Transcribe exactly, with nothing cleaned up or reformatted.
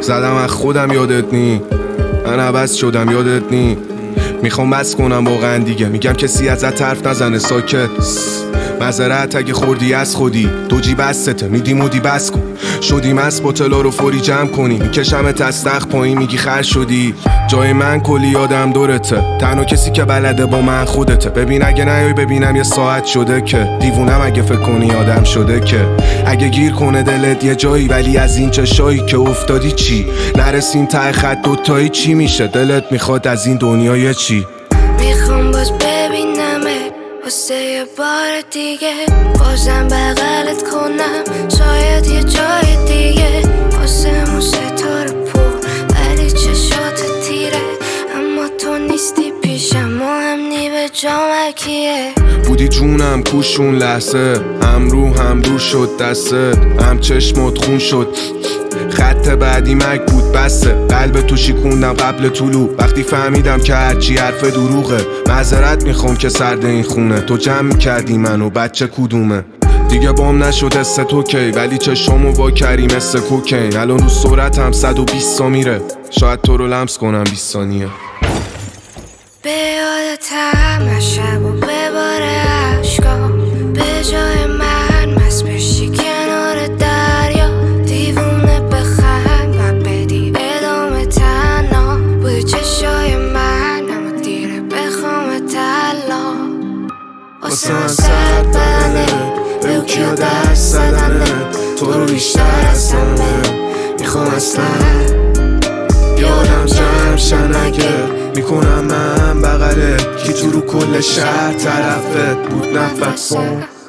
زدم از خودم یادت نی، من عوض شدم یادت نی. میخوام بس کنم واقعا دیگه، میگم کسی ازت حرف نزنه ساکت. معذرت اگه خوردی از خودی، دو جی بسته میدی مودی بس کن. شدیم از بوتلا رو فوری جمع کنی، میکشم تستخ پایین میگی خر شدی. جای من کلی آدم دورته، تنها کسی که بلده با من خودته. ببین اگه نیای ببینم یه ساعت شده که دیوونم اگه فکر کنی آدم شده که. اگه گیر کنه دلت یه جایی ولی از این چشایی که افتادی چی؟ نرسیم ته خط دوتایی چی میشه؟ دلت میخواد از این دنیای چی؟ میخوام باز ببینمه واسه یه بار دیگه، بازم بغلت کنم شاید یه جای دیگه. واسه مو ستاره پر ولی چشات تیره، اما تو نیستی پیشم و هم نی به جامکیه. بودی جونم کوشون لحظه، هم رو هم رو شد دسته، هم چشمت خون شد. خط بعدی مک بود بسته، قلب تو شیکوندم قبل طلوع. وقتی فهمیدم که هرچی حرف دروغه، معذرت میخوام که سرد این خونه. تو جمع میکردی منو بچه کدومه؟ دیگه بام نشد است تو کی، ولی چشمو وا کردی مثل کوکین. الان رو سرعتم صد و بیست تا میره، شاید تو رو لمس کنم بیست ثانیه. به یادتم از شب و بباره عشقا، به جای من مست بشی کنار دریا. دیوونه بخند و بدی ادامه تنها، بودی چشای من اما دیره بخوام تلا. واسه من سرد بدنه، به او کیا دست زدنه. تو رو بیشتر از همه میخوام اصلا یادم جمع شن اگه میکنم من بغله. کی تو رو کل شهر طرفت بود نفسم.